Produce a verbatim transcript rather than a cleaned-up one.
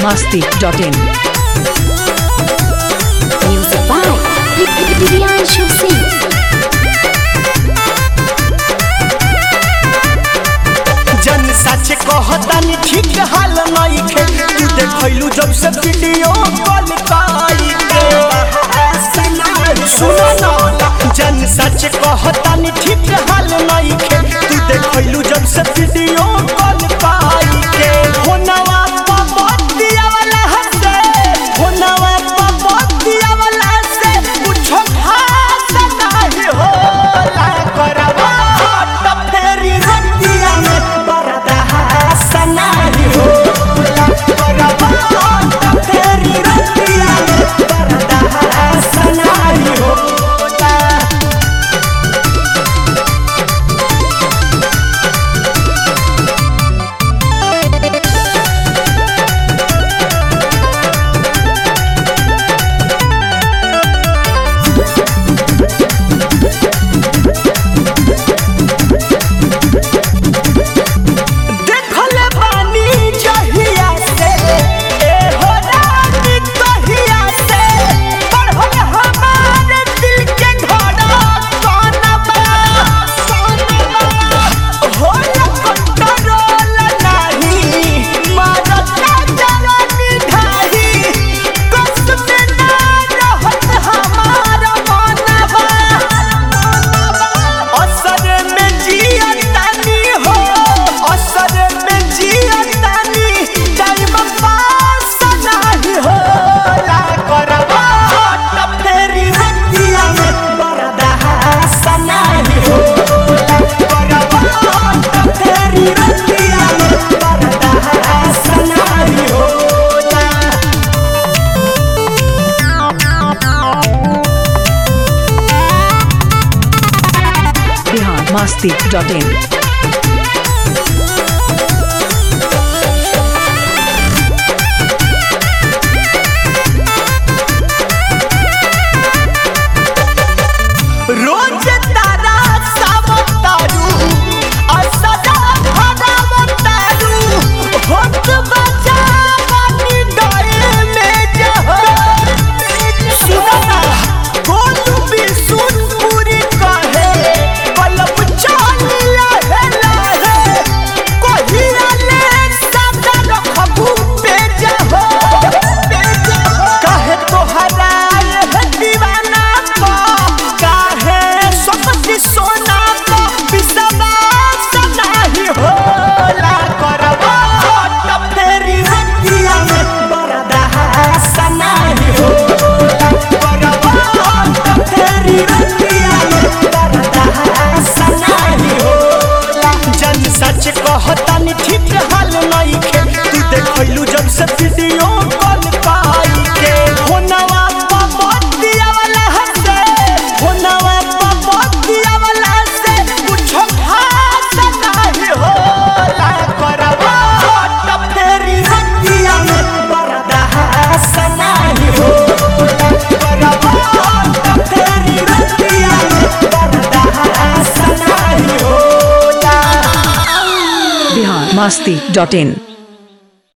masti dot in. Music by Priyanshu Singh. जन सच कहतानी ठीक हाल नइखे तू देखैलू जब से वीडियो कॉल काई के सुनो ना जन सच कहतानी ठीक हाल नइखे तू देखैलू जब से वीडियो कॉल काई के होनवा पबतिया वाला हसे होनवा पबतिया वाला से पूछो खास नाही होला करवा त फेरी रतिया में बरदा सनाही होला करवा त फेरी रतिया में बरदा सनाही होला देखले बानी जहिया से ए हो रानी कहिया से पढ़ल हमारे दिल के धड़कन बा हो कंट्रोल नहीं मारता जवानी ढाही कसम ना रहत हमारा मनवा असर में जियतानी हो असर में जियतानी टाइम पास नहीं होला करवा त फेरी रतिया में बरदा सनाही होला करवा त फेरी रतिया में बरदा सनाही होला Bihar masti dot in. रोज तारा सावतारू असदा भरावतारू होत बजा पानी डरे में जहर सुना गोलू भी सुन पूरी कहे पलब चाल लहे लहे कोहिरा ले सदा रखबू पे जहर कहे तोहरा ये दीवाना को काहे सकती सोना को विश्वास नहीं होला करवा त फेरी रतिया में बरदा सनाही होला करवा त फेरी रतिया में बरदा सनाही होला जन सच कहतानी ठीक हाल नइखे तू देखैलू जब से वीडियो कॉल काई के होनवा पबतिया वाला हसे होनवा पबतिया वाला से पूछो खास नाही होला करवा त फेरी रतिया में बरदा सनाही होला करवा त फेरी रतिया में बरदा सनाही होला Bihar masti dot in.